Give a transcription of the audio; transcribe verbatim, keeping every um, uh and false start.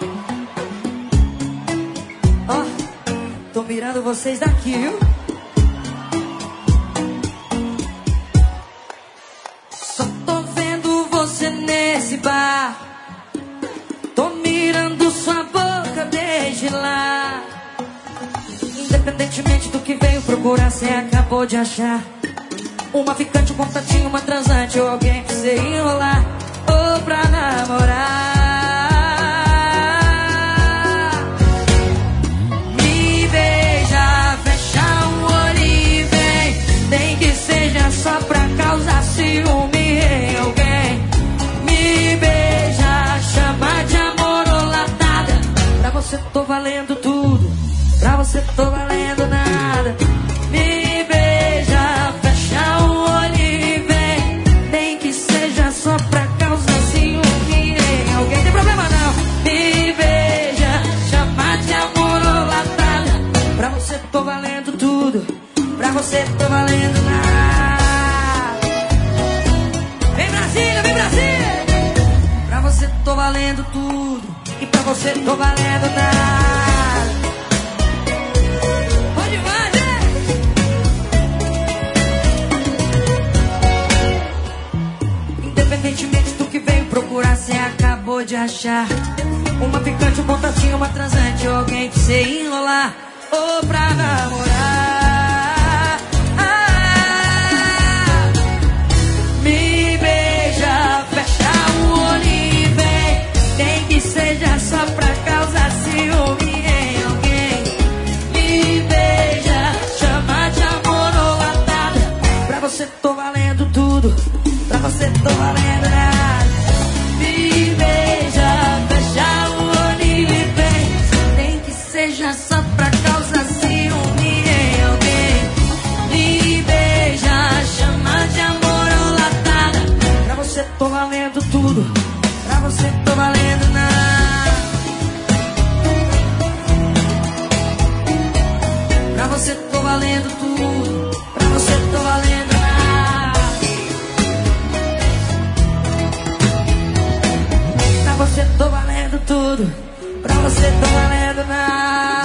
Ó, oh, tô mirando vocês daqui, viu? Só tô vendo você nesse bar. Tô mirando sua boca desde lá. Independentemente do que veio procurar, cê acabou de achar uma ficante, um contatinho, uma transante ou alguém pra você enrolar ou pra namorar. Me beija, fecha o olho e vem, nem que seja só pra causar ciúme em alguém. Me beija, chama de amor ou latada. Pra você tô valendo tudo, pra você tô valendo nada. Me beija, fecha o olho e vem, nem que seja só pra causar ciúme em alguém. Tem problema não. Me beija, chama de amor ou latada. Pra você tô valendo tudo, pra você tô valendo nada. Vem Brasília, vem Brasília. Pra você tô valendo tudo e pra você tô valendo nada. Independentemente do que veio procurar, cê acabou de achar uma ficante, um contatinho, uma transante ou alguém pra cê enrolar ou pra namorar. Ah, me beija, fecha o olho e vem, nem que seja só pra causar ciúme em alguém. Me beija, chama de amor ou latada. Pra você tô valendo tudo, pra você tô valendo nada. Me beija, fecha o olho e vem, nem que seja só pra causar ciúme em alguém. Me beija, chama de amor ou latada. Pra você tô valendo tudo, pra você tô valendo nada. Pra você tô valendo tudo, pra você tô valendo nada. Pra você tô valendo tudo, pra você tô valendo nada.